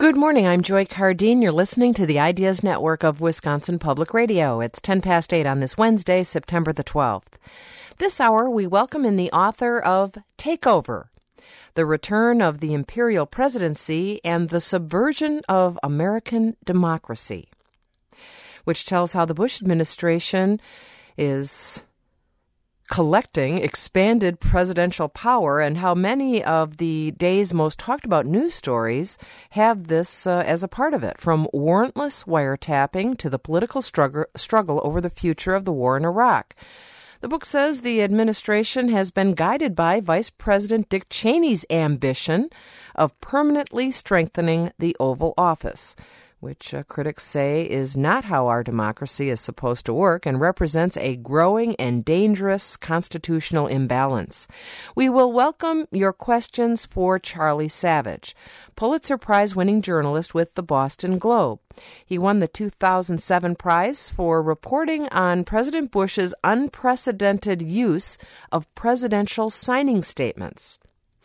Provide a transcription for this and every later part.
Good morning. I'm Joy Cardine. You're listening to the Ideas Network of Wisconsin Public Radio. It's 10 past 8 on this Wednesday, September the 12th. This hour, we welcome in the author of Takeover, The Return of the Imperial Presidency and the Subversion of American Democracy, which tells how the Bush administration is collecting expanded presidential power and how many of the day's most talked about news stories have this as a part of it, from warrantless wiretapping to the political struggle over the future of the war in Iraq. The book says the administration has been guided by Vice President Dick Cheney's ambition of permanently strengthening the Oval Office, which critics say is not how our democracy is supposed to work and represents a growing and dangerous constitutional imbalance. We will welcome your questions for Charlie Savage, Pulitzer Prize-winning journalist with the Boston Globe. He won the 2007 prize for reporting on President Bush's unprecedented use of presidential signing statements.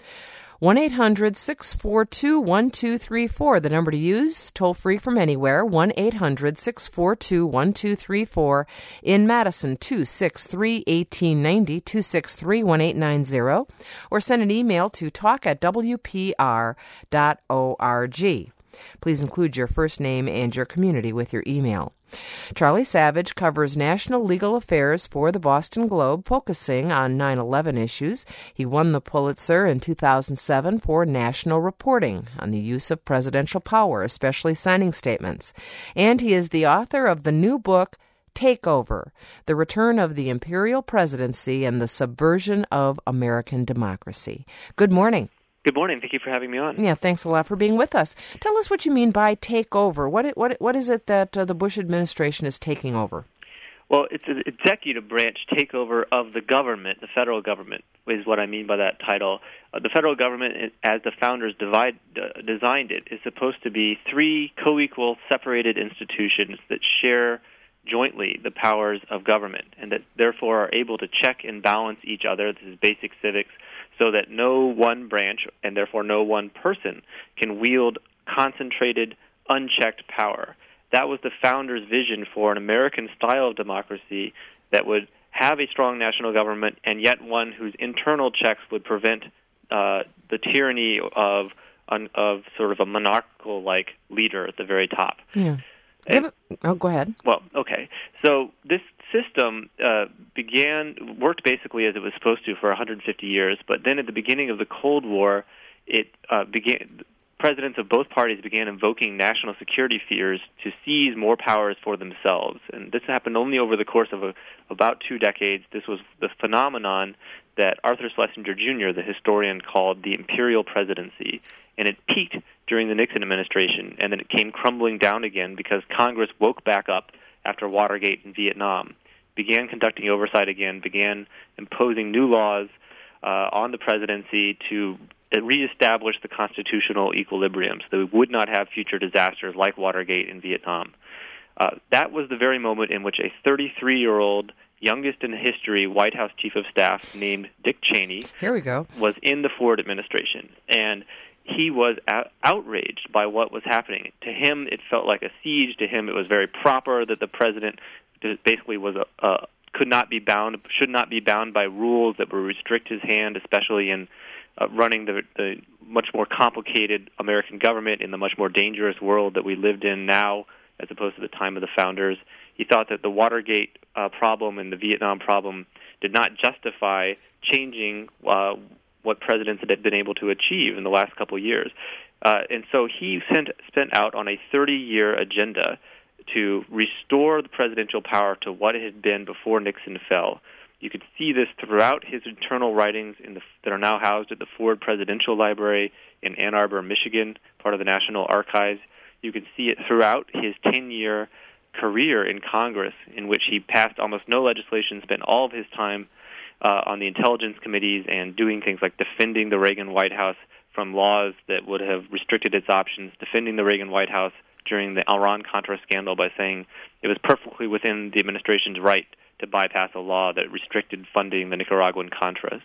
1-800-642-1234, the number to use, toll-free from anywhere, 1-800-642-1234. In Madison, 263-1890, 263-1890, or send an email to talk@wpr.org. Please include your first name and your community with your email. Charlie Savage covers national legal affairs for the Boston Globe, focusing on 9/11 issues. He won the Pulitzer in 2007 for national reporting on the use of presidential power, especially signing statements. And he is the author of the new book, Takeover, The Return of the Imperial Presidency and the Subversion of American Democracy. Good morning. Good morning. Thank you for having me on. Yeah, thanks a lot for being with us. Tell us what you mean by take over. What is it that the Bush administration is taking over? Well, it's an executive branch takeover of the government, the federal government, is what I mean by that title. The federal government, as the founders designed it, is supposed to be three co-equal, separated institutions that share jointly the powers of government and that therefore are able to check and balance each other. This is basic civics, so that no one branch and therefore no one person can wield concentrated, unchecked power. That was the founders' vision for an American style of democracy that would have a strong national government and yet one whose internal checks would prevent the tyranny of sort of a monarchical-like leader at the very top. Yeah. Go ahead. Well, okay. So this system worked basically as it was supposed to for 150 years, but then at the beginning of the Cold War, presidents of both parties began invoking national security fears to seize more powers for themselves. And this happened only over the course of about 2 decades. This was the phenomenon that Arthur Schlesinger Jr., the historian, called the Imperial Presidency. And it peaked during the Nixon administration, and then it came crumbling down again because Congress woke back up after Watergate and Vietnam, began conducting oversight again, began imposing new laws on the presidency to reestablish the constitutional equilibrium so that we would not have future disasters like Watergate and Vietnam. That was the very moment in which a 33-year-old, youngest in history White House chief of staff named Dick Cheney was in the Ford administration. And he was outraged by what was happening. To him, it felt like a siege. To him, it was very proper that the president basically should not be bound by rules that would restrict his hand, especially in running the much more complicated American government in the much more dangerous world that we lived in now as opposed to the time of the founders. He thought that the Watergate problem and the Vietnam problem did not justify changing what presidents had been able to achieve in the last couple of years. And so he sent out on a 30-year agenda to restore the presidential power to what it had been before Nixon fell. You could see this throughout his internal writings that are now housed at the Ford Presidential Library in Ann Arbor, Michigan, part of the National Archives. You can see it throughout his 10-year career in Congress, in which he passed almost no legislation, spent all of his time on the intelligence committees and doing things like defending the Reagan White House from laws that would have restricted its options, defending the Reagan White House during the Iran-Contra scandal by saying it was perfectly within the administration's right to bypass a law that restricted funding the Nicaraguan Contras.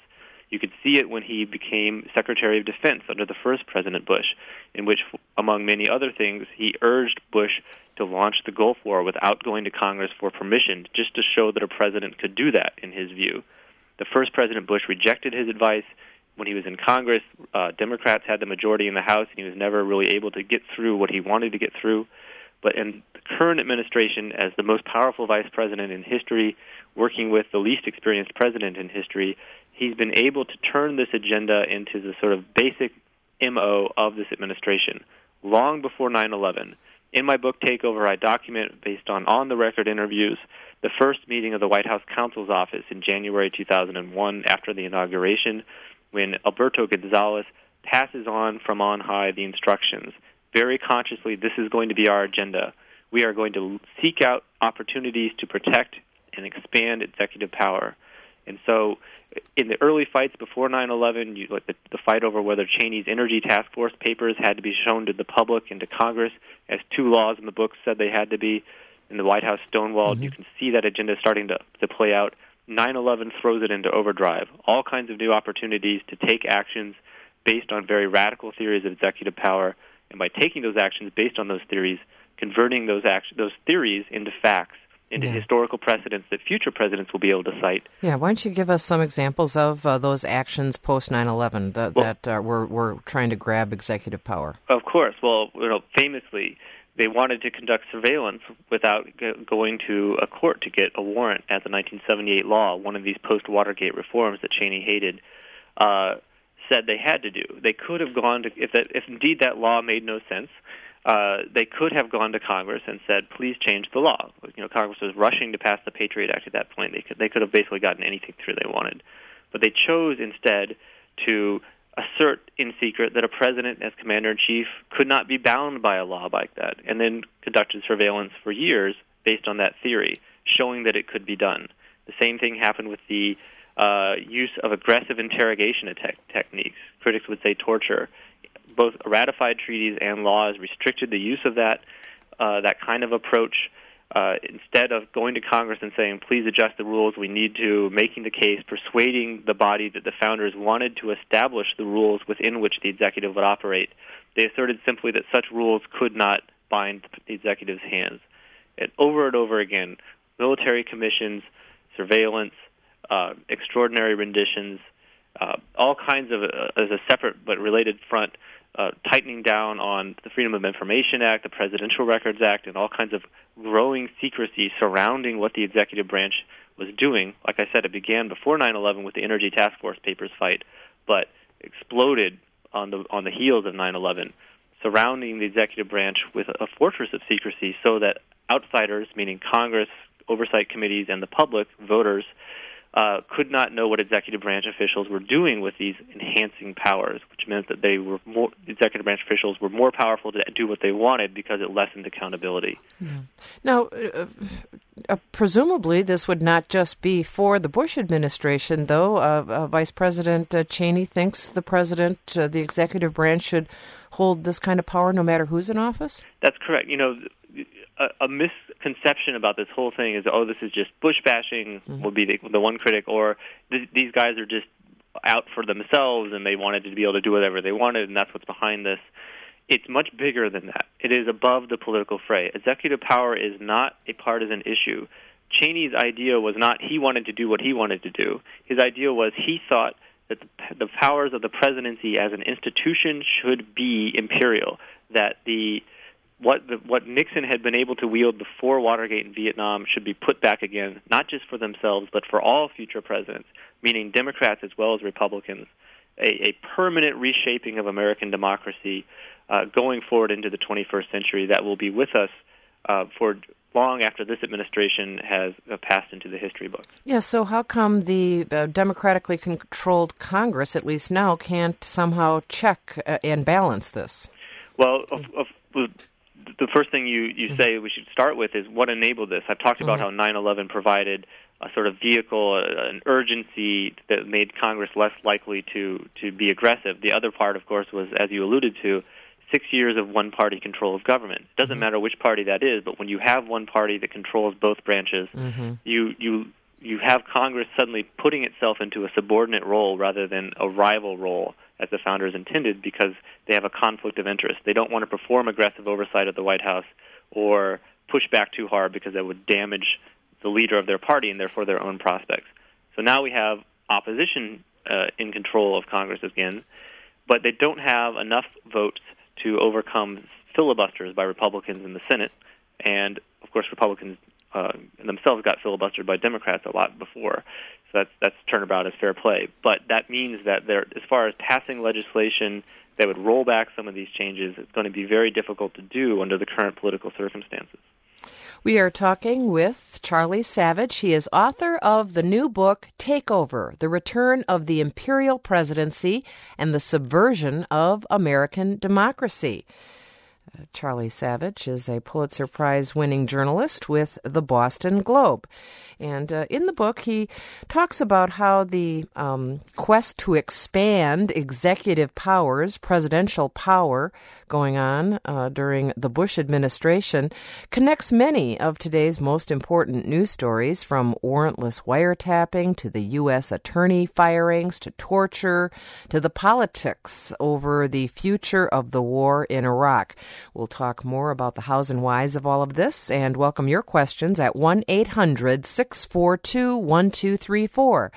You could see it when he became Secretary of Defense under the first President Bush, in which, among many other things, he urged Bush to launch the Gulf War without going to Congress for permission, just to show that a president could do that, in his view. The first President Bush rejected his advice. When he was in Congress, Democrats had the majority in the House, and he was never really able to get through what he wanted to get through. But in the current administration, as the most powerful vice president in history, working with the least experienced president in history, he's been able to turn this agenda into the sort of basic MO of this administration, long before 9/11. In my book, Takeover, I document, based on on-the-record interviews, the first meeting of the White House counsel's office in January 2001 after the inauguration, when Alberto Gonzales passes on from on high the instructions. Very consciously, this is going to be our agenda. We are going to seek out opportunities to protect and expand executive power. And so in the early fights before 9/11, the fight over whether Cheney's Energy Task Force papers had to be shown to the public and to Congress, as two laws in the book said they had to be, in the White House stonewalled, you can see that agenda starting to play out. 9/11 throws it into overdrive. All kinds of new opportunities to take actions based on very radical theories of executive power, and by taking those actions based on those theories, converting those theories into facts, into historical precedents that future presidents will be able to cite. Yeah, why don't you give us some examples of those actions post 9/11 that were trying to grab executive power? Of course. Well, famously, they wanted to conduct surveillance without going to a court to get a warrant, as the 1978 law, one of these post-Watergate reforms that Cheney hated, said they had to do. They could have gone to, if indeed that law made no sense, they could have gone to Congress and said, please change the law. Congress was rushing to pass the Patriot Act at that point. They could have basically gotten anything through they wanted. But they chose instead to assert in secret that a president as commander-in-chief could not be bound by a law like that, and then conducted surveillance for years based on that theory, showing that it could be done. The same thing happened with the use of aggressive interrogation techniques. Critics would say torture. Both ratified treaties and laws restricted the use of that kind of approach. Instead of going to Congress and saying, please adjust the rules we need to, making the case, persuading the body that the founders wanted to establish the rules within which the executive would operate, they asserted simply that such rules could not bind the executive's hands. And over again, military commissions, surveillance, extraordinary renditions, all kinds of, as a separate but related front, tightening down on the Freedom of Information Act, the Presidential Records Act, and all kinds of growing secrecy surrounding what the executive branch was doing. Like I said, it began before 9/11 with the Energy Task Force papers fight, but exploded on the heels of 9/11, surrounding the executive branch with a fortress of secrecy so that outsiders, meaning Congress, oversight committees, and the public, voters, could not know what executive branch officials were doing with these enhancing powers, which meant that executive branch officials were more powerful to do what they wanted because it lessened accountability. Yeah. Now, presumably this would not just be for the Bush administration, though. Vice President Cheney thinks the president, the executive branch, should hold this kind of power no matter who's in office? That's correct. A misconception about this whole thing is, this is just Bush bashing, will be the one critic, or these guys are just out for themselves and they wanted to be able to do whatever they wanted, and that's what's behind this. It's much bigger than that. It is above the political fray. Executive power is not a partisan issue. Cheney's idea was not he wanted to do what he wanted to do. His idea was he thought that the powers of the presidency as an institution should be imperial, that what Nixon had been able to wield before Watergate and Vietnam should be put back again, not just for themselves, but for all future presidents, meaning Democrats as well as Republicans, a permanent reshaping of American democracy going forward into the 21st century that will be with us for long after this administration has passed into the history books. Yeah, so how come the democratically controlled Congress, at least now, can't somehow check and balance this? Well, the first thing you say we should start with is what enabled this. I've talked about how 9/11 provided a sort of vehicle, an urgency that made Congress less likely to be aggressive. The other part, of course, was, as you alluded to, 6 years of one-party control of government. It doesn't matter which party that is, but when you have one party that controls both branches, you you have Congress suddenly putting itself into a subordinate role rather than a rival role, as the founders intended, because they have a conflict of interest. They don't want to perform aggressive oversight of the White House or push back too hard because that would damage the leader of their party and therefore their own prospects. So now we have opposition in control of Congress again, but they don't have enough votes to overcome filibusters by Republicans in the Senate. And, of course, Republicans themselves got filibustered by Democrats a lot before. So that's turnabout as fair play. But that means that as far as passing legislation that would roll back some of these changes, it's going to be very difficult to do under the current political circumstances. We are talking with Charlie Savage. He is author of the new book, Takeover, The Return of the Imperial Presidency and the Subversion of American Democracy. Charlie Savage is a Pulitzer Prize-winning journalist with the Boston Globe. And in the book, he talks about how the quest to expand executive powers, presidential power, going on during the Bush administration, connects many of today's most important news stories, from warrantless wiretapping to the U.S. attorney firings to torture to the politics over the future of the war in Iraq. We'll talk more about the hows and whys of all of this and welcome your questions at 1-800-642-1234.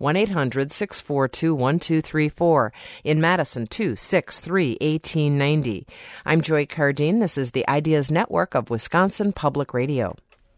1-800-642-1234. In Madison, 263-1890. I'm Joy Cardine. This is the Ideas Network of Wisconsin Public Radio.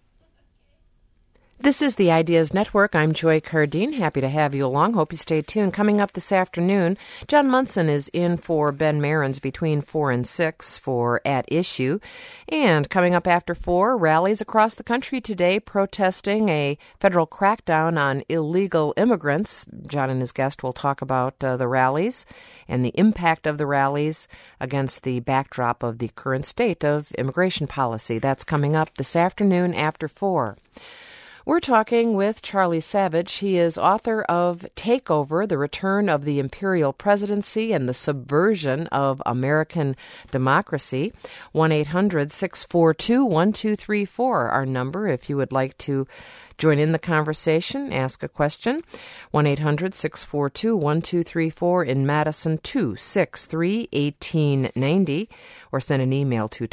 This is the Ideas Network. I'm Joy Cardine. Happy to have you along. Hope you stay tuned. Coming up this afternoon, John Munson is in for Ben Marins between 4 and 6 for At Issue. And coming up after 4, rallies across the country today protesting a federal crackdown on illegal immigrants. John and his guest will talk about the rallies and the impact of the rallies against the backdrop of the current state of immigration policy. That's coming up this afternoon after 4. We're talking with Charlie Savage. He is author of Takeover, The Return of the Imperial Presidency and the Subversion of American Democracy. 1-800-642-1234, our number if you would like to join in the conversation, ask a question. 1-800-642-1234 in Madison, 263-1890, or send an email to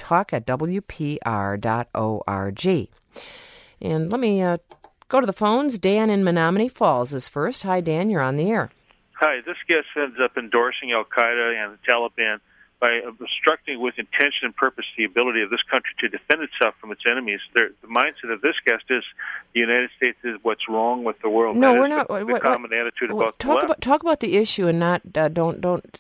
talk@wpr.org. And let me go to the phones. Dan in Menominee Falls is first. Hi, Dan. You're on the air. Hi. This guest ends up endorsing al-Qaeda and the Taliban by obstructing with intention and purpose the ability of this country to defend itself from its enemies. The mindset of this guest is the United States is what's wrong with the world. No, we're not. The common attitude about the left. Talk about the issue and not don't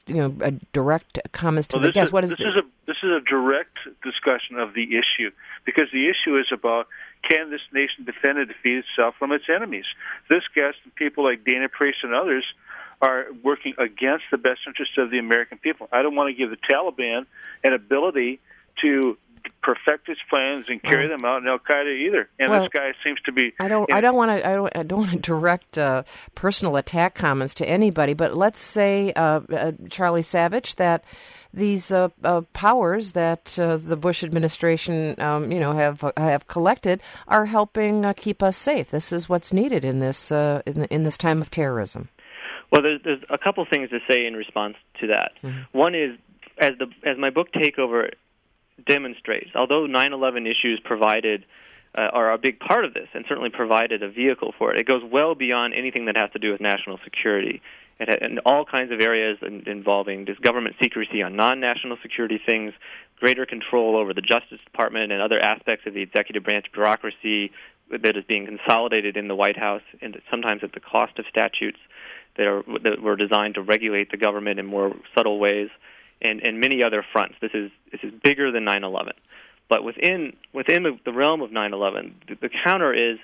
direct comments to the guest. What is this? This is a direct discussion of the issue, because the issue is about, can this nation defend and defeat itself from its enemies? This guest and people like Dana Priest and others are working against the best interests of the American people. I don't want to give the Taliban an ability to perfect its plans and carry them out in al-Qaeda either. And this guy seems to be. I don't want to direct personal attack comments to anybody, but let's say, Charlie Savage, that these powers that the Bush administration, have collected are helping keep us safe. This is what's needed in this in this time of terrorism. Well, there's a couple things to say in response to that. Mm-hmm. One is, as my book Takeover demonstrates, although 9/11 issues are a big part of this and certainly provided a vehicle for it, it goes well beyond anything that has to do with national security. In all kinds of areas involving just government secrecy on non-national security things, greater control over the Justice Department and other aspects of the executive branch bureaucracy that is being consolidated in the White House, and sometimes at the cost of statutes that were designed to regulate the government in more subtle ways, and many other fronts. This is bigger than 9/11. But within the realm of 9/11, the counter is,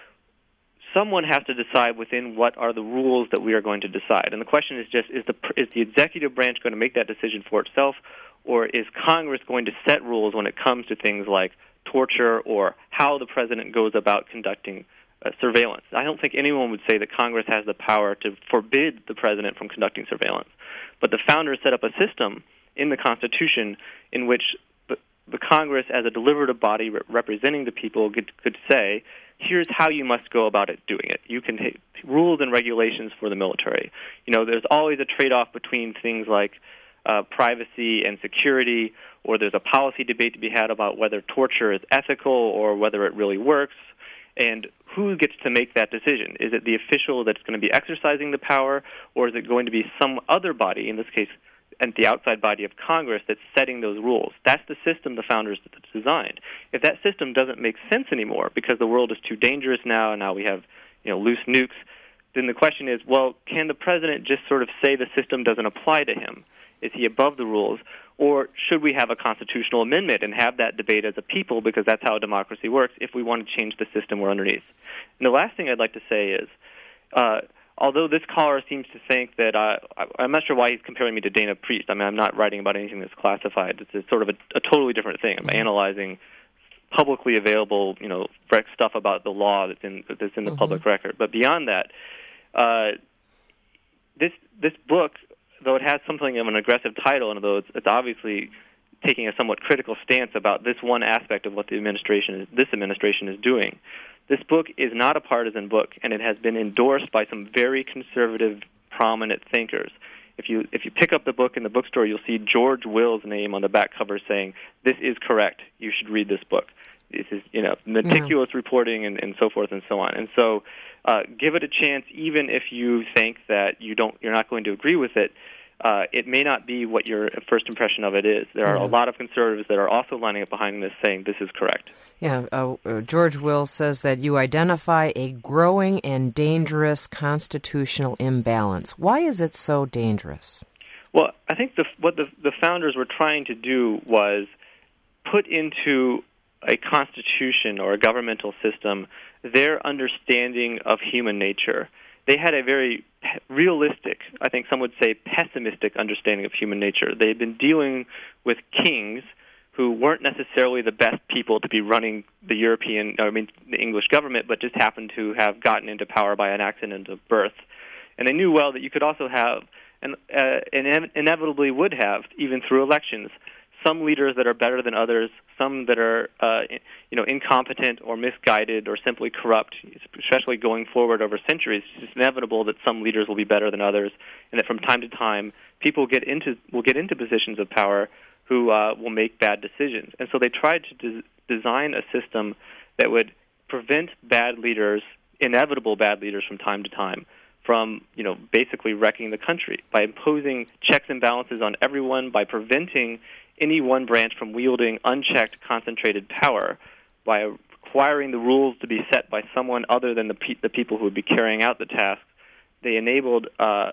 someone has to decide within what are the rules that we are going to decide. And the question is just, is the executive branch going to make that decision for itself, or is Congress going to set rules when it comes to things like torture or how the president goes about conducting surveillance? I don't think anyone would say that Congress has the power to forbid the president from conducting surveillance. But the founders set up a system in the Constitution in which the Congress, as a deliberative body representing the people, could say, here's how you must go about doing it. You can take rules and regulations for the military. There's always a trade-off between things like privacy and security, or there's a policy debate to be had about whether torture is ethical or whether it really works. And who gets to make that decision? Is it the official that's going to be exercising the power, or is it going to be some other body, in this case, and the outside body of Congress, that's setting those rules? That's the system the founders designed. If that system doesn't make sense anymore because the world is too dangerous now, and now we have loose nukes, then the question is, well, can the president just sort of say the system doesn't apply to him? Is he above the rules? Or should we have a constitutional amendment and have that debate as a people, because that's how democracy works, if we want to change the system we're underneath? And the last thing I'd like to say is, although this caller seems to think that I'm not sure why he's comparing me to Dana Priest. I mean, I'm not writing about anything that's classified. It's sort of a totally different thing. I'm analyzing publicly available, stuff about the law that's in the public record. But beyond that, this book, though it has something of an aggressive title, and though it's obviously taking a somewhat critical stance about this one aspect of what this administration is doing, this book is not a partisan book, and it has been endorsed by some very conservative, prominent thinkers. If you pick up the book in the bookstore, you'll see George Will's name on the back cover saying, "This is correct. You should read this book. This is meticulous reporting and so forth and so on." And so, give it a chance, even if you think that you're not going to agree with it. It may not be what your first impression of it is. There are a lot of conservatives that are also lining up behind this, saying this is correct. Yeah, George Will says that you identify a growing and dangerous constitutional imbalance. Why is it so dangerous? Well, I think what the founders were trying to do was put into a constitution or a governmental system their understanding of human nature. They had a very realistic, I think some would say pessimistic understanding of human nature. They had been dealing with kings who weren't necessarily the best people to be running the English government, but just happened to have gotten into power by an accident of birth. And they knew well that you could also have, and inevitably would have, even through elections, some leaders that are better than others, some that are incompetent or misguided or simply corrupt, especially going forward over centuries. It's just inevitable that some leaders will be better than others, and that from time to time people will get into positions of power who will make bad decisions. And so they tried to design a system that would prevent bad leaders, inevitable bad leaders from time to time, from basically wrecking the country by imposing checks and balances on everyone, by preventing any one branch from wielding unchecked, concentrated power, by requiring the rules to be set by someone other than the people who would be carrying out the task. They enabled,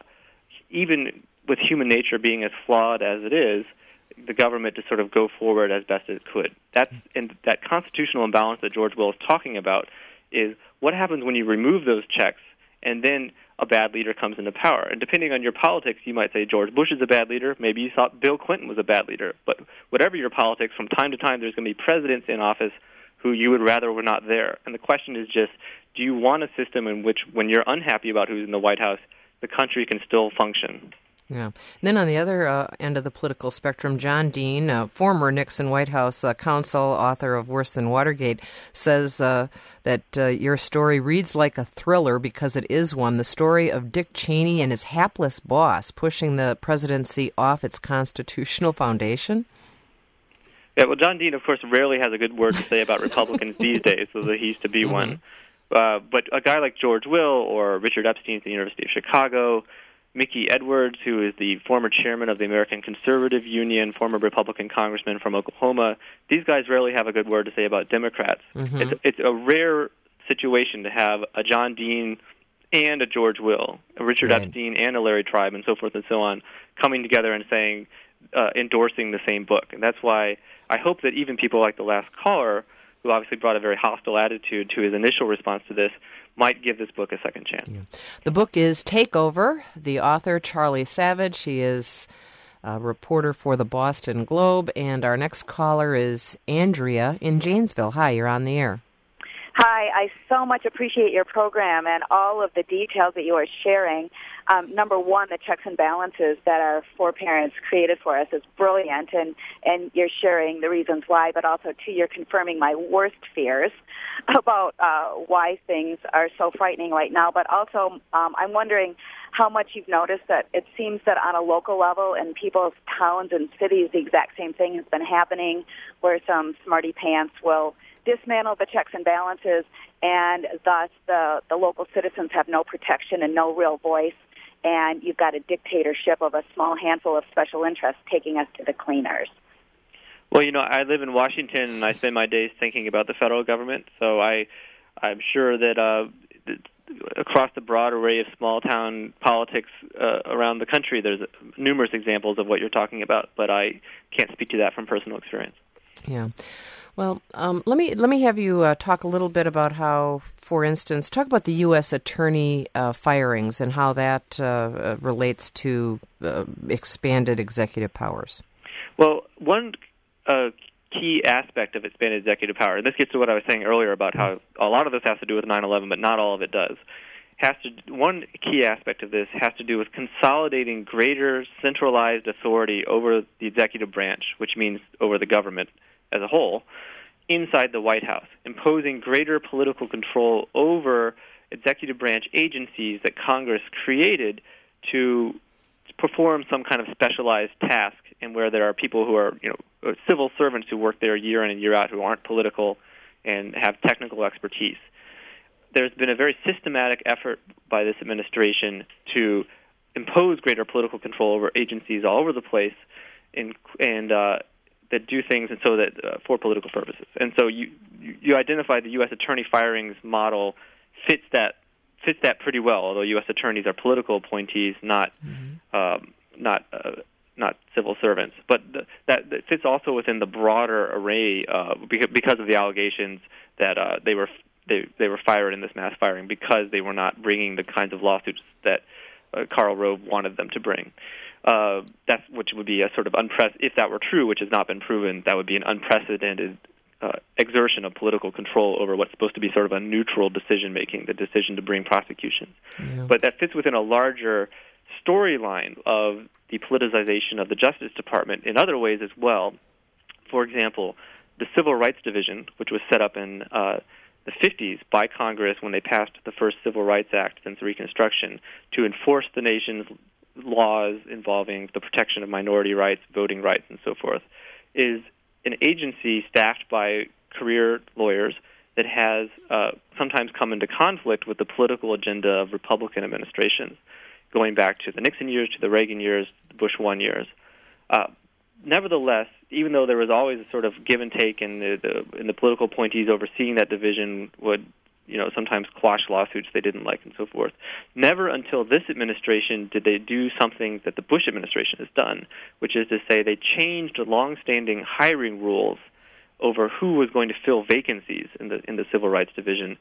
even with human nature being as flawed as it is, the government to sort of go forward as best as it could. That constitutional imbalance that George Will is talking about is what happens when you remove those checks and then a bad leader comes into power. And depending on your politics, you might say George Bush is a bad leader. Maybe you thought Bill Clinton was a bad leader. But whatever your politics, from time to time there's going to be presidents in office who you would rather were not there. And the question is just, do you want a system in which, when you're unhappy about who's in the White House, the country can still function? Yeah. And then on the other end of the political spectrum, John Dean, former Nixon White House counsel, author of Worse Than Watergate, says that your story reads like a thriller because it is one, the story of Dick Cheney and his hapless boss pushing the presidency off its constitutional foundation. Yeah, well, John Dean, of course, rarely has a good word to say about Republicans these days, so that he used to be one. But a guy like George Will or Richard Epstein at the University of Chicago, Mickey Edwards, who is the former chairman of the American Conservative Union, former Republican congressman from Oklahoma, these guys rarely have a good word to say about Democrats. It's a rare situation to have a John Dean and a George Will, a Richard Epstein and a Larry Tribe, and so forth and so on, coming together and saying, endorsing the same book. And that's why I hope that even people like the last caller, who obviously brought a very hostile attitude to his initial response to this, might give this book a second chance. Yeah. The book is Takeover. The author, Charlie Savage. She is a reporter for the Boston Globe. And our next caller is Andrea in Janesville. Hi, you're on the air. Hi, I so much appreciate your program and all of the details that you are sharing. Number one, the checks and balances that our foreparents created for us is brilliant, and you're sharing the reasons why, but also, two, you're confirming my worst fears about why things are so frightening right now. But also, I'm wondering how much you've noticed that it seems that on a local level in people's towns and cities, the exact same thing has been happening, where some smarty pants will dismantle the checks and balances, and thus the local citizens have no protection and no real voice, and you've got a dictatorship of a small handful of special interests taking us to the cleaners. Well, I live in Washington, and I spend my days thinking about the federal government, so I'm sure that across the broad array of small-town politics around the country, there's numerous examples of what you're talking about, but I can't speak to that from personal experience. Yeah. Well, let me have you talk a little bit about how, for instance, talk about the U.S. attorney firings and how that relates to expanded executive powers. Well, one key aspect of expanded executive power, and this gets to what I was saying earlier about how a lot of this has to do with 9/11, but not all of it does. One key aspect of this has to do with consolidating greater centralized authority over the executive branch, which means over the government as a whole, inside the White House, imposing greater political control over executive branch agencies that Congress created to perform some kind of specialized task, and where there are people who are, civil servants who work there year in and year out who aren't political and have technical expertise. There's been a very systematic effort by this administration to impose greater political control over agencies all over the place, and that do things and so that for political purposes. And so you identify the U.S. attorney firings model fits that pretty well. Although U.S. attorneys are political appointees, not civil servants. But that fits also within the broader array because of the allegations that they were fired in this mass firing because they were not bringing the kinds of lawsuits that Karl Rove wanted them to bring. Which would be a sort of if that were true, which has not been proven, that would be an unprecedented exertion of political control over what's supposed to be sort of a neutral decision-making, the decision to bring prosecutions. Yeah. But that fits within a larger storyline of the politicization of the Justice Department in other ways as well. For example, the Civil Rights Division, which was set up in the 50s by Congress when they passed the first Civil Rights Act since Reconstruction to enforce the nation's laws involving the protection of minority rights, voting rights, and so forth, is an agency staffed by career lawyers that has sometimes come into conflict with the political agenda of Republican administrations, going back to the Nixon years, to the Reagan years, the Bush 1 years. Nevertheless, even though there was always a sort of give and take in the political appointees overseeing that division would sometimes quash lawsuits they didn't like and so forth. Never until this administration did they do something that the Bush administration has done, which is to say they changed long-standing hiring rules over who was going to fill vacancies in the Civil Rights Division.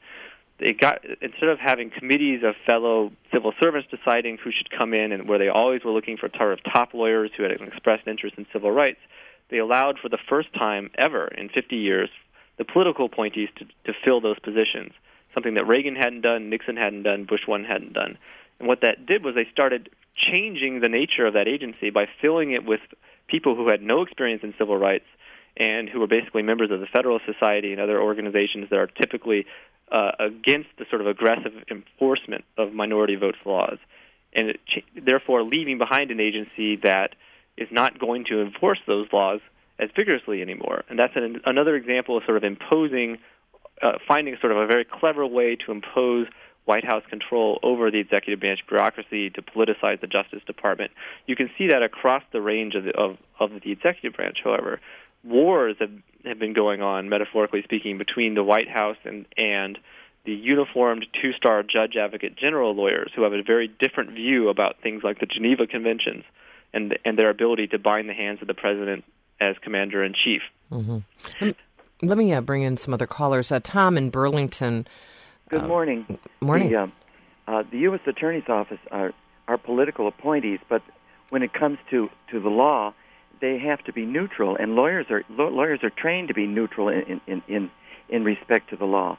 Instead of having committees of fellow civil servants deciding who should come in, and where they always were looking for sort of top lawyers who had an expressed interest in civil rights, they allowed for the first time ever in 50 years the political appointees to fill those positions, something that Reagan hadn't done, Nixon hadn't done, Bush 1 hadn't done. And what that did was they started changing the nature of that agency by filling it with people who had no experience in civil rights and who were basically members of the Federalist Society and other organizations that are typically against the sort of aggressive enforcement of minority votes laws, and therefore leaving behind an agency that is not going to enforce those laws as vigorously anymore. And that's another example of sort of imposing, finding sort of a very clever way to impose White House control over the executive branch bureaucracy to politicize the Justice Department. You can see that across the range of the executive branch, however. Wars have been going on, metaphorically speaking, between the White House and the uniformed two-star judge advocate general lawyers who have a very different view about things like the Geneva Conventions and their ability to bind the hands of the president as commander-in-chief. Mm-hmm. Let me bring in some other callers. Tom in Burlington. Good morning. Morning. The U.S. Attorney's Office are political appointees, but when it comes to the law, they have to be neutral, and lawyers are trained to be neutral in respect to the law.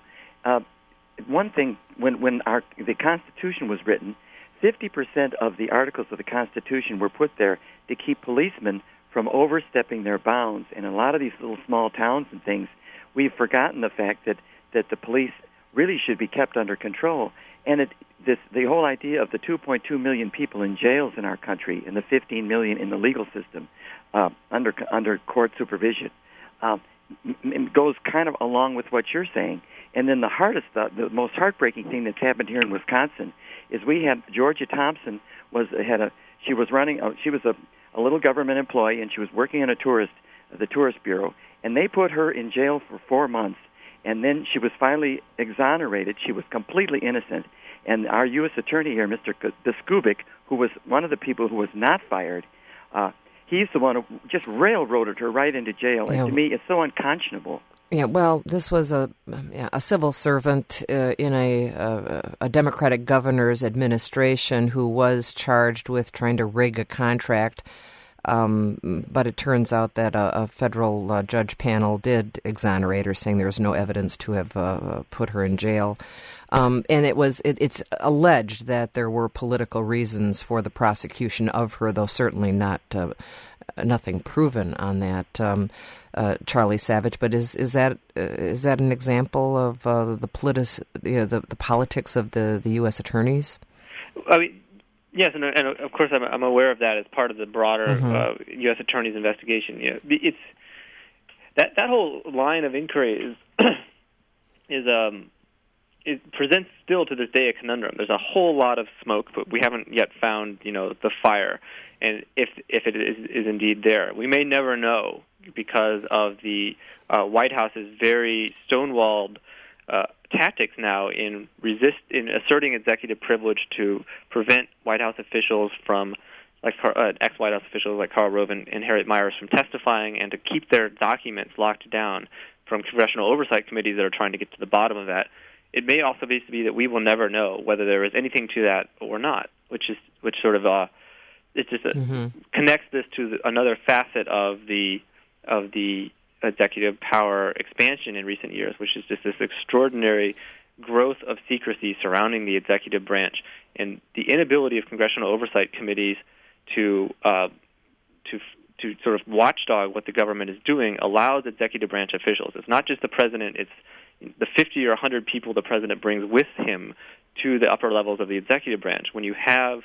one thing, when the Constitution was written, 50% of the articles of the Constitution were put there to keep policemen from overstepping their bounds. And in a lot of these little small towns and things, we've forgotten the fact that the police really should be kept under control. And the whole idea of the 2.2 million people in jails in our country and the 15 million in the legal system under court supervision goes kind of along with what you're saying. And then the most heartbreaking thing that's happened here in Wisconsin is we had Georgia Thompson she was a little government employee, and she was working on the tourist bureau, and they put her in jail for 4 months, and then she was finally exonerated. She was completely innocent, and our U.S. attorney here, Mr. Biskubik, who was one of the people who was not fired, he's the one who just railroaded her right into jail, and to me, it's so unconscionable. Yeah, well, this was a civil servant in a Democratic governor's administration who was charged with trying to rig a contract, but it turns out that a federal judge panel did exonerate her, saying there was no evidence to have put her in jail. And it's alleged that there were political reasons for the prosecution of her, though certainly nothing proven on that. Charlie Savage, but is that an example of the politics of the U.S. attorneys? I mean, yes, and of course I'm aware of that as part of the broader U.S. attorney's investigation. Yeah, it's that whole line of inquiry it presents still to this day a conundrum. There's a whole lot of smoke, but we haven't yet found the fire, and if it is indeed there, we may never know, because of the White House's very stonewalled tactics now in asserting executive privilege to prevent White House officials from, like ex-White House officials like Karl Rove and Harriet Miers, from testifying, and to keep their documents locked down from congressional oversight committees that are trying to get to the bottom of that. It may also be that we will never know whether there is anything to that or not, which sort of it just connects this to another facet of the executive power expansion in recent years, which is just this extraordinary growth of secrecy surrounding the executive branch, and the inability of congressional oversight committees to sort of watchdog what the government is doing allows executive branch officials. It's not just the president; it's the 50 or 100 people the president brings with him to the upper levels of the executive branch. When you have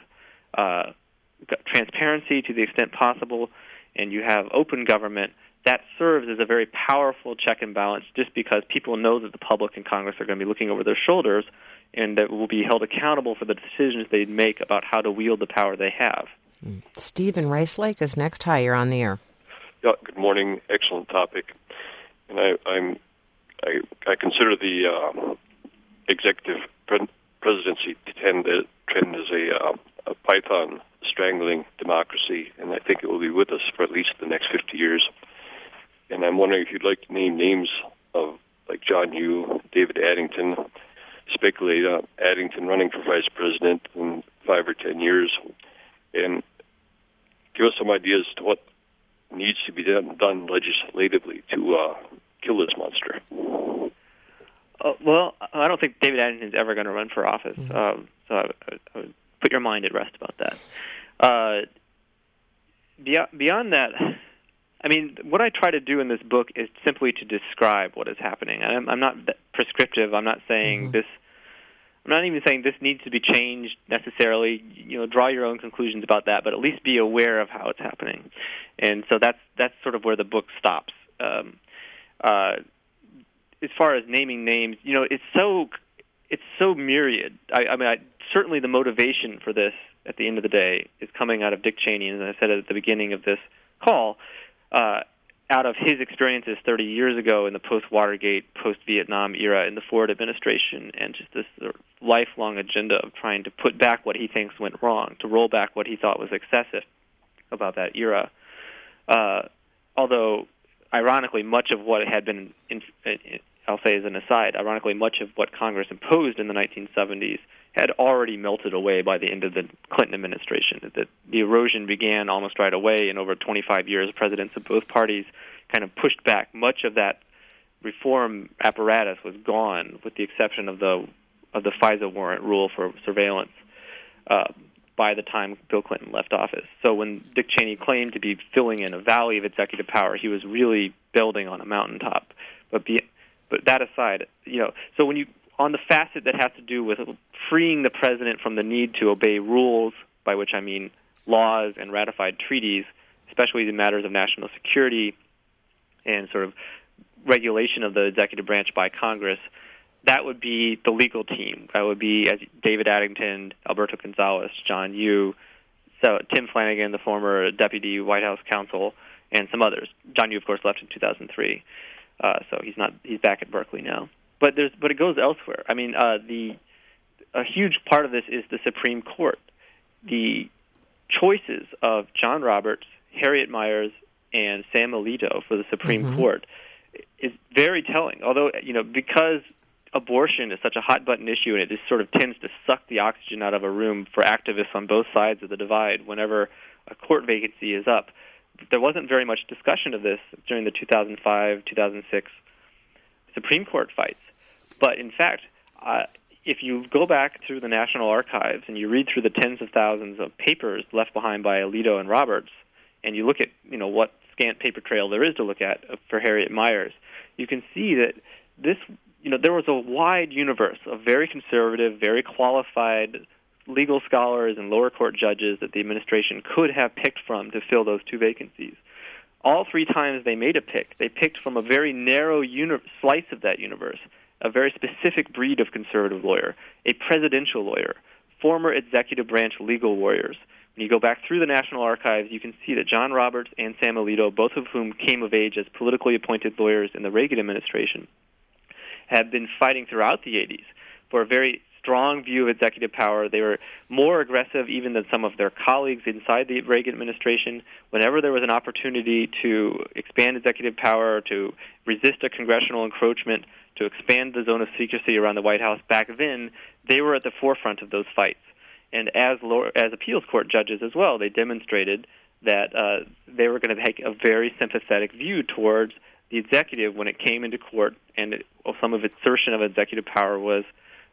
transparency to the extent possible, and you have open government, that serves as a very powerful check and balance, just because people know that the public and Congress are going to be looking over their shoulders and that will be held accountable for the decisions they make about how to wield the power they have. Steve in Rice Lake is next. Hi, you're on the air. Yeah, good morning. Excellent topic. And I consider the executive presidency to trend as a python strangling democracy, and I think it will be with us for at least the next 50 years. And I'm wondering if you'd like to name names of, like, John Yoo, David Addington, speculate on Addington running for vice president in 5 or 10 years, and give us some ideas to what needs to be done legislatively to kill this monster. Well, I don't think David Addington is ever going to run for office, so I would put your mind at rest about that. Beyond that, I mean, what I try to do in this book is simply to describe what is happening. I'm not prescriptive. I'm not saying this. I'm not even saying this needs to be changed necessarily. Draw your own conclusions about that, but at least be aware of how it's happening. And so that's sort of where the book stops. As far as naming names, it's so myriad. I mean, certainly the motivation for this at the end of the day is coming out of Dick Cheney, and as I said at the beginning of this call, out of his experiences 30 years ago in the post-Watergate, post-Vietnam era in the Ford administration, and just this sort of lifelong agenda of trying to put back what he thinks went wrong, to roll back what he thought was excessive about that era. Although, ironically, much of what had been, I'll say as an aside, ironically, much of what Congress imposed in the 1970s had already melted away by the end of the Clinton administration. That the erosion began almost right away, and over 25 years, presidents of both parties kind of pushed back much of that reform apparatus was gone, with the exception of the FISA warrant rule for surveillance, by the time Bill Clinton left office. So when Dick Cheney claimed to be filling in a valley of executive power, he was really building on a mountaintop. But that aside, so when you on the facet that has to do with freeing the president from the need to obey rules, by which I mean laws and ratified treaties, especially in matters of national security and sort of regulation of the executive branch by Congress, that would be the legal team. That would be David Addington, Alberto Gonzales, John Yoo, so Tim Flanagan, the former deputy White House counsel, and some others. John Yoo, of course, left in 2003, so he's back at Berkeley now. But it goes elsewhere. I mean, a huge part of this is the Supreme Court. The choices of John Roberts, Harriet Miers, and Sam Alito for the Supreme Court is very telling. Although, because abortion is such a hot-button issue and it just sort of tends to suck the oxygen out of a room for activists on both sides of the divide whenever a court vacancy is up, there wasn't very much discussion of this during the 2005-2006 Supreme Court fights. But in fact, if you go back through the National Archives and you read through the tens of thousands of papers left behind by Alito and Roberts, and you look at what scant paper trail there is to look at for Harriet Miers, you can see that this there was a wide universe of very conservative, very qualified legal scholars and lower court judges that the administration could have picked from to fill those two vacancies. All three times they made a pick, they picked from a very narrow slice of that universe, a very specific breed of conservative lawyer, a presidential lawyer, former executive branch legal warriors. When you go back through the National Archives, you can see that John Roberts and Sam Alito, both of whom came of age as politically appointed lawyers in the Reagan administration, have been fighting throughout the 80s for a very strong view of executive power. They were more aggressive even than some of their colleagues inside the Reagan administration. Whenever there was an opportunity to expand executive power, to resist a congressional encroachment, to expand the zone of secrecy around the White House back then, they were at the forefront of those fights. And as appeals court judges as well, they demonstrated that they were going to take a very sympathetic view towards the executive when it came into court, and some of its assertion of executive power was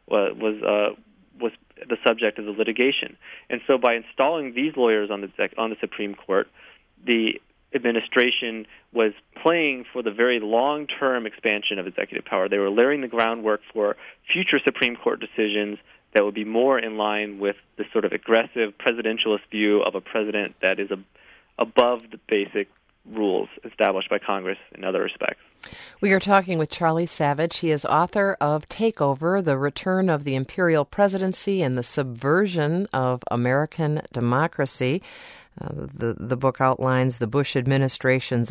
the subject of the litigation. And so, by installing these lawyers on the Supreme Court, the administration was playing for the very long-term expansion of executive power. They were laying the groundwork for future Supreme Court decisions that would be more in line with the sort of aggressive presidentialist view of a president that is above the basic rules established by Congress in other respects. We are talking with Charlie Savage. He is author of Takeover, The Return of the Imperial Presidency and the Subversion of American Democracy. The book outlines the Bush administration's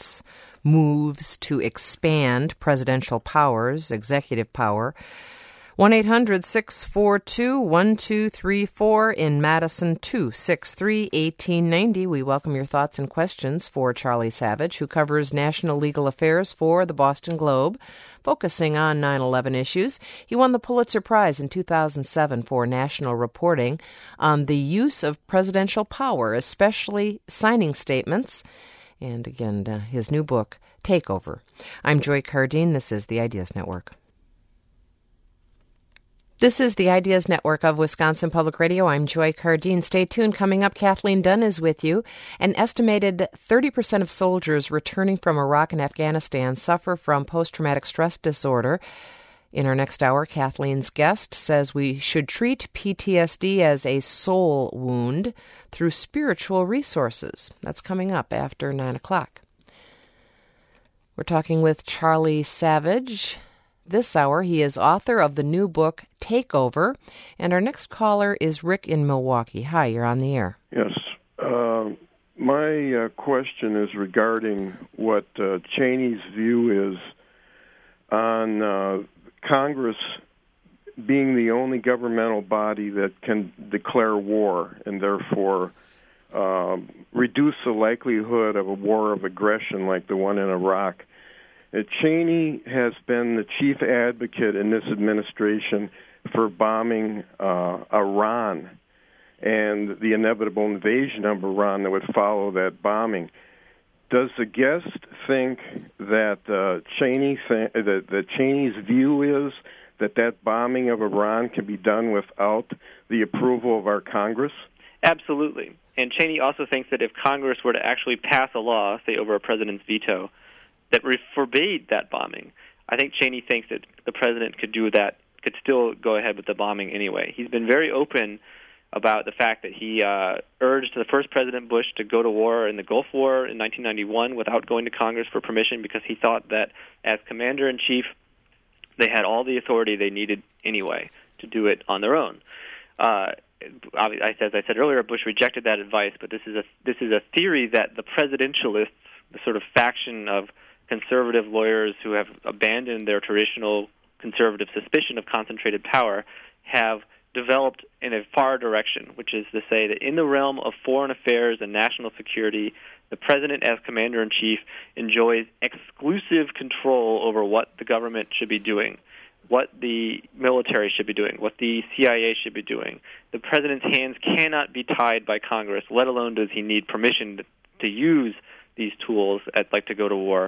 moves to expand presidential powers, executive power. 1-800-642-1234 in Madison, 263-1890. We welcome your thoughts and questions for Charlie Savage, who covers national legal affairs for the Boston Globe, focusing on 9/11 issues. He won the Pulitzer Prize in 2007 for national reporting on the use of presidential power, especially signing statements. And again, his new book, Takeover. I'm Joy Cardine. This is the Ideas Network. This is the Ideas Network of Wisconsin Public Radio. I'm Joy Cardine. Stay tuned. Coming up, Kathleen Dunn is with you. An estimated 30% of soldiers returning from Iraq and Afghanistan suffer from post-traumatic stress disorder. In our next hour, Kathleen's guest says we should treat PTSD as a soul wound through spiritual resources. That's coming up after 9 o'clock. We're talking with Charlie Savage. This hour, he is author of the new book, Takeover, and our next caller is Rick in Milwaukee. Hi, you're on the air. Yes. My question is regarding what Cheney's view is on Congress being the only governmental body that can declare war and therefore reduce the likelihood of a war of aggression like the one in Iraq. Cheney has been the chief advocate in this administration for bombing Iran and the inevitable invasion of Iran that would follow that bombing. Does the guest think that that Cheney's view is that bombing of Iran can be done without the approval of our Congress? Absolutely. And Cheney also thinks that if Congress were to actually pass a law, say over a president's veto, that forbade that bombing, I think Cheney thinks that the president could do that, could still go ahead with the bombing anyway. He's been very open about the fact that he urged the first President Bush to go to war in the Gulf War in 1991 without going to Congress for permission because he thought that as commander-in-chief, they had all the authority they needed anyway to do it on their own. As I said earlier, Bush rejected that advice, but this is a theory that the presidentialists, the sort of faction of conservative lawyers who have abandoned their traditional conservative suspicion of concentrated power, have developed in a far direction, which is to say that in the realm of foreign affairs and national security, the president as commander-in-chief enjoys exclusive control over what the government should be doing, what the military should be doing, what the CIA should be doing. The president's hands cannot be tied by Congress, let alone does he need permission to use these tools, like to go to war,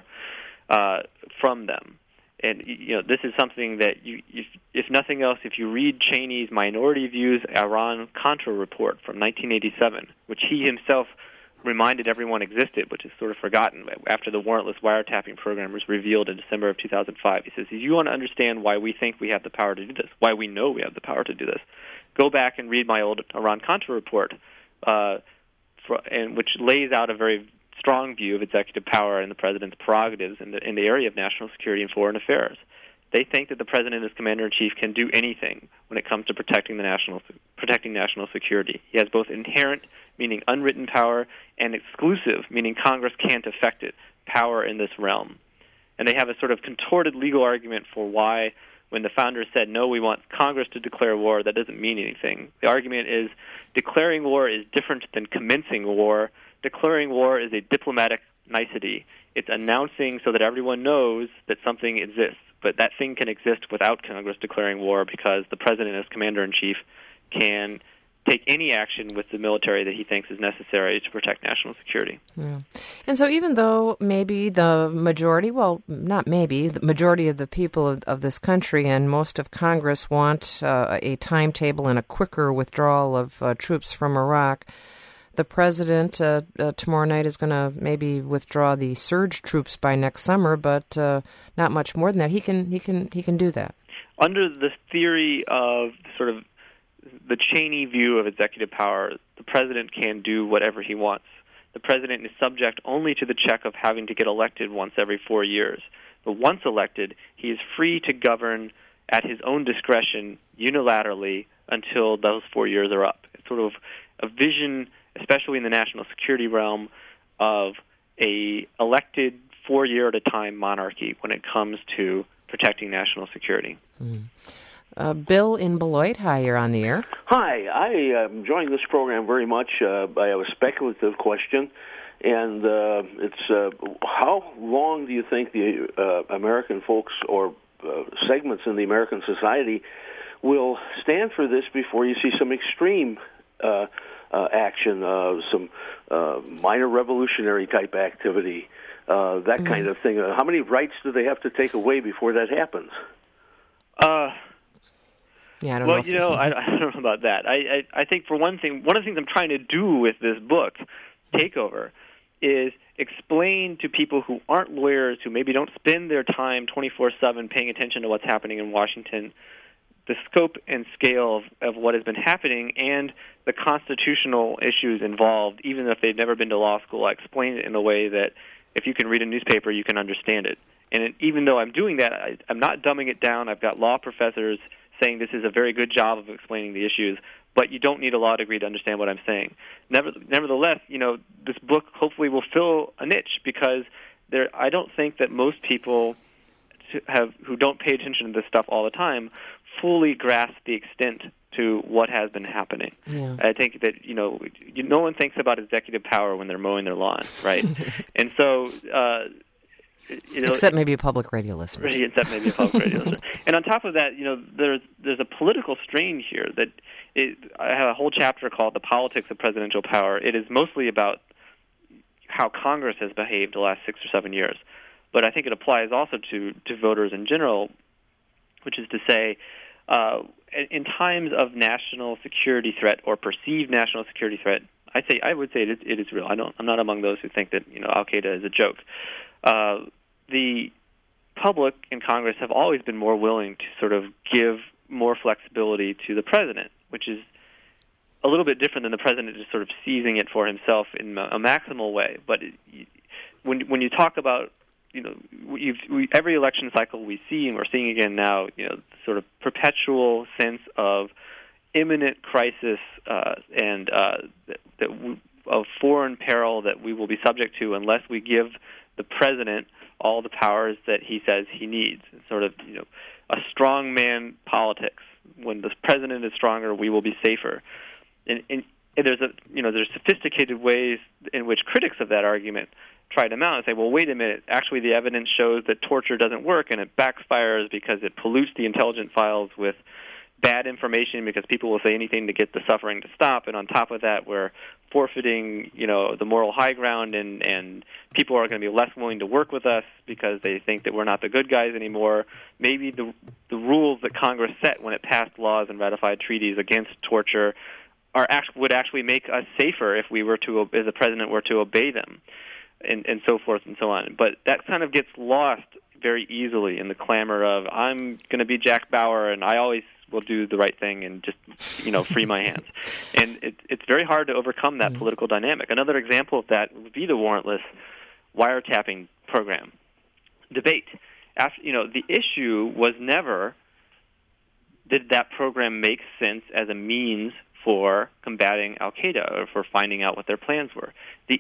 from them. And this is something that, if nothing else, if you read Cheney's Minority Views Iran-Contra report from 1987, which he himself reminded everyone existed, which is sort of forgotten after the warrantless wiretapping program was revealed in December of 2005. He says, if you want to understand why we think we have the power to do this, why we know we have the power to do this, go back and read my old Iran-Contra report, which lays out a very strong view of executive power and the president's prerogatives in the area of national security and foreign affairs. They think that the president as commander-in-chief can do anything when it comes to protecting national security. He has both inherent, meaning unwritten power, and exclusive, meaning Congress can't affect it, power in this realm. And they have a sort of contorted legal argument for why, when the founders said, no, we want Congress to declare war, that doesn't mean anything. The argument is declaring war is different than commencing war. Declaring war is a diplomatic nicety. It's announcing so that everyone knows that something exists. But that thing can exist without Congress declaring war because the president as commander-in-chief can take any action with the military that he thinks is necessary to protect national security. Yeah. And so even though maybe the majority, well, not maybe, the majority of the people of this country and most of Congress want a timetable and a quicker withdrawal of troops from Iraq, the president tomorrow night is going to maybe withdraw the surge troops by next summer, but not much more than that. He can do that. Under the theory of sort of the Cheney view of executive power, the president can do whatever he wants. The president is subject only to the check of having to get elected once every 4 years. But once elected, he is free to govern at his own discretion unilaterally until those 4 years are up. It's sort of a vision, especially in the national security realm, of a elected 4 year at a time monarchy when it comes to protecting national security. Bill in Beloit, hi, you're on the air. Hi, I am enjoying this program very much. I have a speculative question, and it's how long do you think the American folks or segments in the American society will stand for this before you see some extreme action, some minor revolutionary type activity, that kind of thing? How many rights do they have to take away before that happens? Yeah, I don't know. I don't know about that. I think for one thing, one of the things I'm trying to do with this book, Takeover, is explain to people who aren't lawyers, who maybe don't spend their time 24/7 paying attention to what's happening in Washington, the scope and scale of what has been happening and the constitutional issues involved, even if they've never been to law school. I explain it in a way that if you can read a newspaper, you can understand it. And even though I'm doing that, I'm not dumbing it down. I've got law professors saying this is a very good job of explaining the issues, but you don't need a law degree to understand what I'm saying. Nevertheless, this book hopefully will fill a niche because I don't think that most people who don't pay attention to this stuff all the time fully grasp the extent to what has been happening. Yeah. I think that, no one thinks about executive power when they're mowing their lawn, right? And so... except maybe a public radio listener. Except maybe a public radio listener. And on top of that, there's a political strain here that I have a whole chapter called "The Politics of Presidential Power." It is mostly about, how Congress has behaved the last 6 or 7 years. But I think it applies also to voters in general, which is to say, in times of national security threat or perceived national security threat, I would say it is real. I'm not among those who think that Al Qaeda is a joke. The public and Congress have always been more willing to sort of give more flexibility to the president, which is a little bit different than the president just sort of seizing it for himself in a maximal way. But when you talk about every election cycle we see, and we're seeing again now, sort of perpetual sense of imminent crisis and of foreign peril that we will be subject to unless we give the president all the powers that he says he needs. It's sort of a strongman politics. When the president is stronger, we will be safer. And there's sophisticated ways in which critics of that argument try to mount and say, well, wait a minute, actually the evidence shows that torture doesn't work and it backfires because it pollutes the intelligence files with bad information because people will say anything to get the suffering to stop, and on top of that we're forfeiting the moral high ground, and people are going to be less willing to work with us because they think that we're not the good guys anymore. Maybe the rules that Congress set when it passed laws and ratified treaties against torture would actually make us safer if the president were to obey them, and so forth and so on. But that kind of gets lost very easily in the clamor of, I'm going to be Jack Bauer and I always will do the right thing and just free my hands. And it's very hard to overcome that political dynamic. Another example of that would be the warrantless wiretapping program debate. The issue was never, did that program make sense as a means for combating Al Qaeda or for finding out what their plans were? The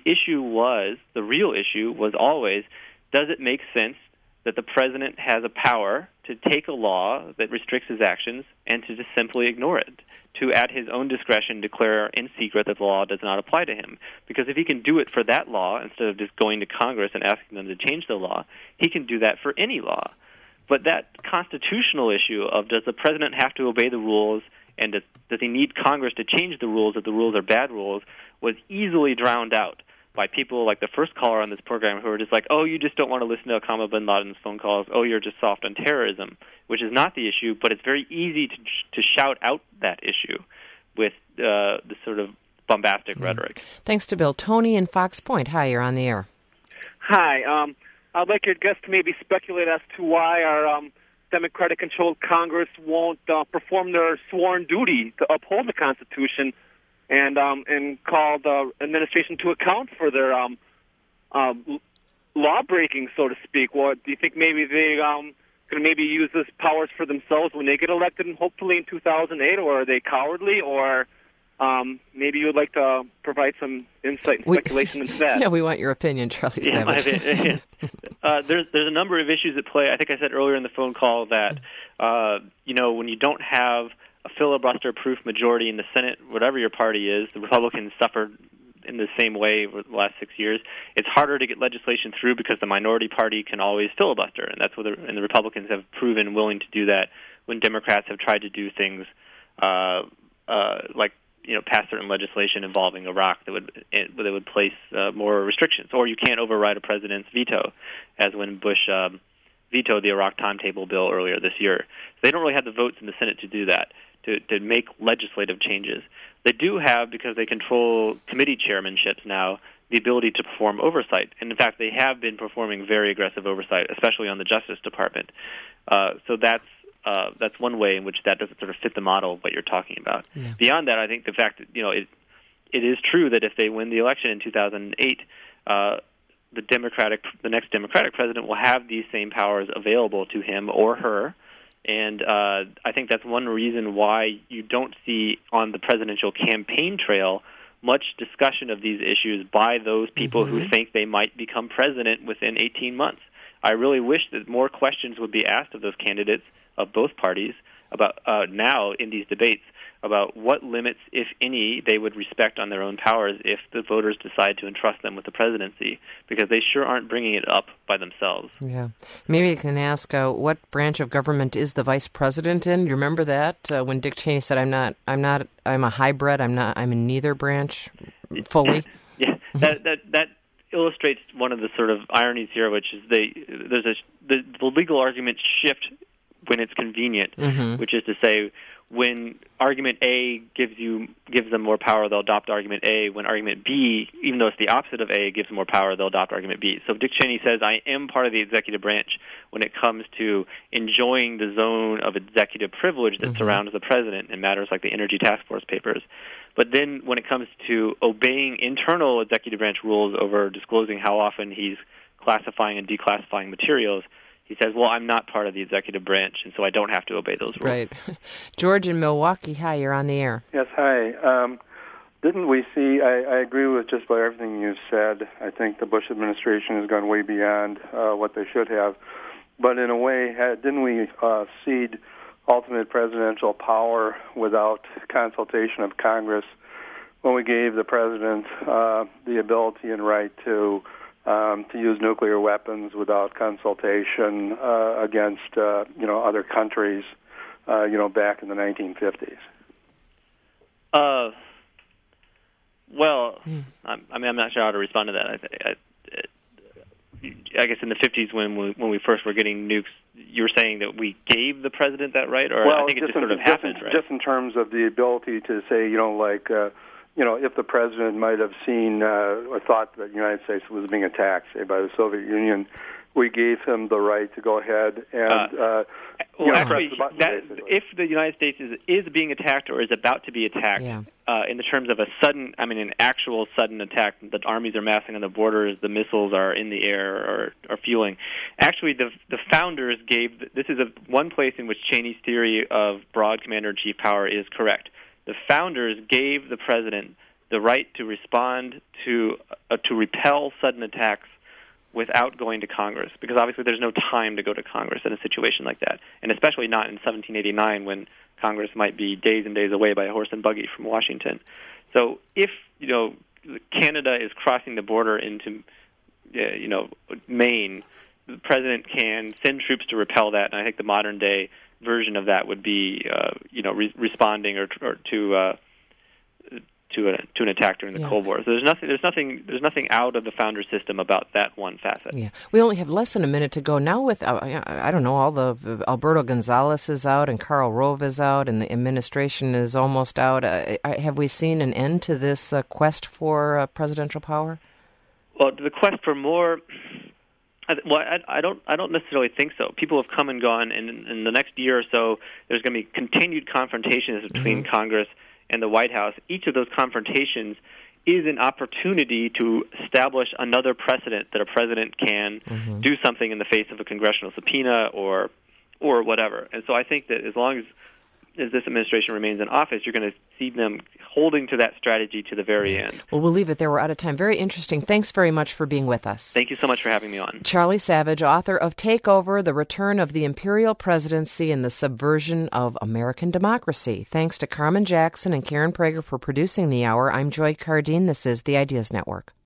real issue was always, does it make sense that the president has a power to take a law that restricts his actions and to just simply ignore it, to at his own discretion declare in secret that the law does not apply to him? Because if he can do it for that law instead of just going to Congress and asking them to change the law, he can do that for any law. But that constitutional issue of, does the president have to obey the rules and does he need Congress to change the rules if the rules are bad rules, was easily drowned out by people like the first caller on this program who are just like, oh, you just don't want to listen to Osama bin Laden's phone calls, oh, you're just soft on terrorism, which is not the issue, but it's very easy to shout out that issue with the sort of bombastic rhetoric. Thanks to Bill. Tony in Fox Point. Hi, you're on the air. Hi. I'd like your guest to maybe speculate as to why our Democratic-controlled Congress won't perform their sworn duty to uphold the Constitution and call the administration to account for their law breaking, so to speak. Well, do you think maybe they going to maybe use this powers for themselves when they get elected, and hopefully in 2008, or are they cowardly, or maybe you would like to provide some insight and speculation into that? Yeah, we want your opinion, Charlie Savage. There's a number of issues at play. I think I said earlier in the phone call that when you don't have a filibuster-proof majority in the Senate, whatever your party is, the Republicans suffered in the same way over the last 6 years. It's harder to get legislation through because the minority party can always filibuster, and that's what the Republicans have proven willing to do that when Democrats have tried to do things like pass certain legislation involving Iraq that would place more restrictions, or you can't override a president's veto, as when Bush vetoed the Iraq timetable bill earlier this year. So they don't really have the votes in the Senate to do that, to make legislative changes. They do have, because they control committee chairmanships now, the ability to perform oversight. And in fact, they have been performing very aggressive oversight, especially on the Justice Department. So that's one way in which that doesn't sort of fit the model of what you're talking about. Yeah. Beyond that, I think the fact that it is true that if they win the election in 2008, the next Democratic president will have these same powers available to him or her. And I think that's one reason why you don't see on the presidential campaign trail much discussion of these issues by those people who think they might become president within 18 months. I really wish that more questions would be asked of those candidates of both parties about now in these debates about what limits, if any, they would respect on their own powers if the voters decide to entrust them with the presidency, because they sure aren't bringing it up by themselves. Yeah. Maybe you can ask what branch of government is the vice president in? You remember that when Dick Cheney said, I'm a hybrid, I'm in neither branch fully? Yeah, that illustrates one of the sort of ironies here, which is the legal arguments shift when it's convenient, which is to say, when argument A gives them more power, they'll adopt argument A. When argument B, even though it's the opposite of A, gives them more power, they'll adopt argument B. So Dick Cheney says, I am part of the executive branch when it comes to enjoying the zone of executive privilege that surrounds the president in matters like the Energy Task Force papers. But then when it comes to obeying internal executive branch rules over disclosing how often he's classifying and declassifying materials, he says, well, I'm not part of the executive branch, and so I don't have to obey those rules. Right. George in Milwaukee, hi, you're on the air. Yes, hi. Didn't we see, I agree with just about everything you said. I think the Bush administration has gone way beyond what they should have. But in a way, didn't we cede ultimate presidential power without consultation of Congress when we gave the president the ability and right to use nuclear weapons without consultation against other countries, back in the 1950s? I'm not sure how to respond to that. I guess in the 50s when we first were getting nukes, you were saying that we gave the president that right, or I think it just sort of happened, right? Just in terms of the ability to say, if the president might have seen or thought that the United States was being attacked, say, by the Soviet Union, we gave him the right to go ahead and press the button, if the United States is being attacked or is about to be attacked, in the terms of an actual sudden attack, the armies are massing on the borders, the missiles are in the air or fueling. Actually, the founders this is one place in which Cheney's theory of broad commander-in-chief power is correct. The founders gave the president the right to respond to repel sudden attacks without going to Congress, because obviously there's no time to go to Congress in a situation like that, and especially not in 1789 when Congress might be days and days away by a horse and buggy from Washington. So if Canada is crossing the border into Maine, the president can send troops to repel that, and I think the modern day version of that would be responding or to an attack during the Cold War. So there's nothing out of the founder system about that one facet. Yeah, we only have less than a minute to go now. With all the Alberto Gonzales is out and Karl Rove is out and the administration is almost out. Have we seen an end to this quest for presidential power? Well, the quest for more. I don't necessarily think so. People have come and gone, and in the next year or so, there's going to be continued confrontations between Congress and the White House. Each of those confrontations is an opportunity to establish another precedent that a president can do something in the face of a congressional subpoena or whatever. And so I think that as long as this administration remains in office, you're going to see them holding to that strategy to the very end. Well, we'll leave it there. We're out of time. Very interesting. Thanks very much for being with us. Thank you so much for having me on. Charlie Savage, author of Take Over, The Return of the Imperial Presidency and the Subversion of American Democracy. Thanks to Carmen Jackson and Karen Prager for producing the hour. I'm Joy Cardine. This is the Ideas Network.